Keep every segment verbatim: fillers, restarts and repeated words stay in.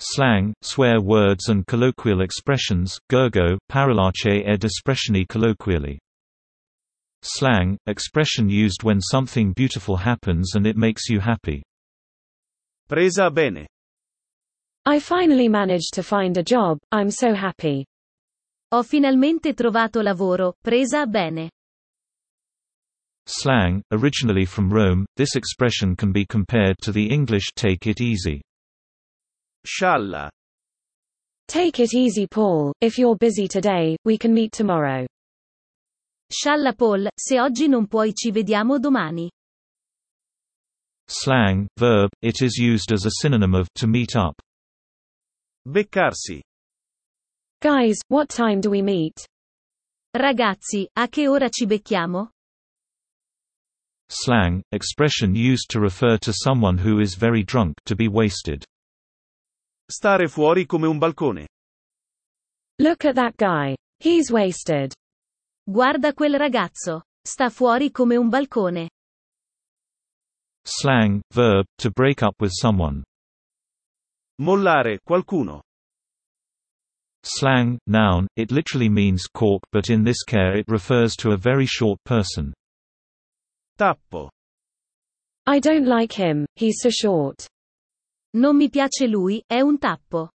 Slang, swear words and colloquial expressions, gergo, parolacce ed espressioni colloquiali. Slang, expression used when something beautiful happens and it makes you happy. Presa bene. I finally managed to find a job, I'm so happy. Ho finalmente trovato lavoro, presa bene. Slang, originally from Rome, this expression can be compared to the English take it easy. Scialla. Take it easy, Paul, if you're busy today, we can meet tomorrow. Scialla Paul, se oggi non puoi ci vediamo domani. Slang, verb, it is used as a synonym of to meet up. Beccarsi. Guys, what time do we meet? Ragazzi, a che ora ci becchiamo? Slang, expression used to refer to someone who is very drunk, to be wasted. Stare fuori come un balcone. Look at that guy. He's wasted. Guarda quel ragazzo. Sta fuori come un balcone. Slang, verb, to break up with someone. Mollare, qualcuno. Slang, noun, it literally means cork but in this case it refers to a very short person. Tappo. I don't like him, he's so short. Non mi piace lui, è un tappo.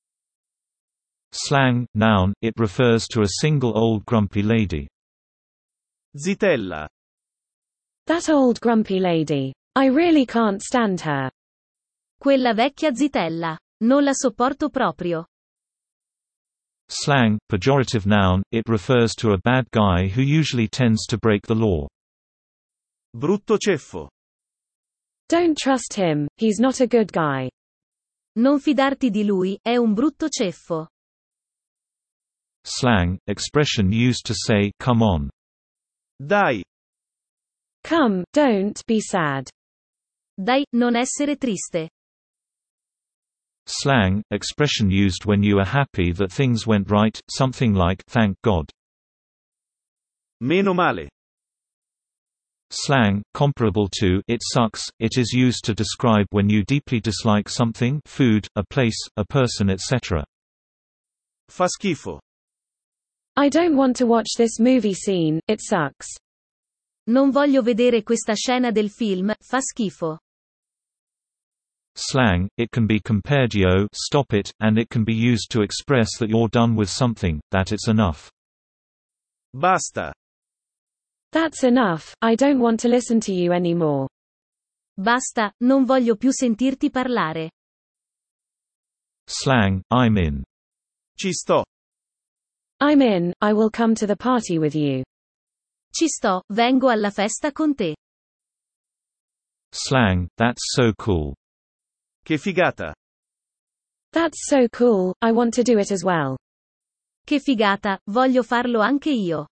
Slang, noun, it refers to a single old grumpy lady. Zitella. That old grumpy lady. I really can't stand her. Quella vecchia zitella. Non la sopporto proprio. Slang, pejorative noun, it refers to a bad guy who usually tends to break the law. Brutto ceffo. Don't trust him, he's not a good guy. Non fidarti di lui, è un brutto ceffo. Slang, expression used to say, come on. Dai. Come, don't be sad. Dai, non essere triste. Slang, expression used when you are happy that things went right, something like, thank God. Meno male. Slang, comparable to, it sucks, it is used to describe when you deeply dislike something, food, a place, a person et cetera. Fa schifo. I don't want to watch this movie scene, it sucks. Non voglio vedere questa scena del film, fa schifo. Slang, it can be compared yo, stop it, and it can be used to express that you're done with something, that it's enough. Basta. That's enough, I don't want to listen to you anymore. Basta, non voglio più sentirti parlare. Slang, I'm in. Ci sto. I'm in, I will come to the party with you. Ci sto, vengo alla festa con te. Slang, that's so cool. Che figata. That's so cool, I want to do it as well. Che figata, voglio farlo anche io.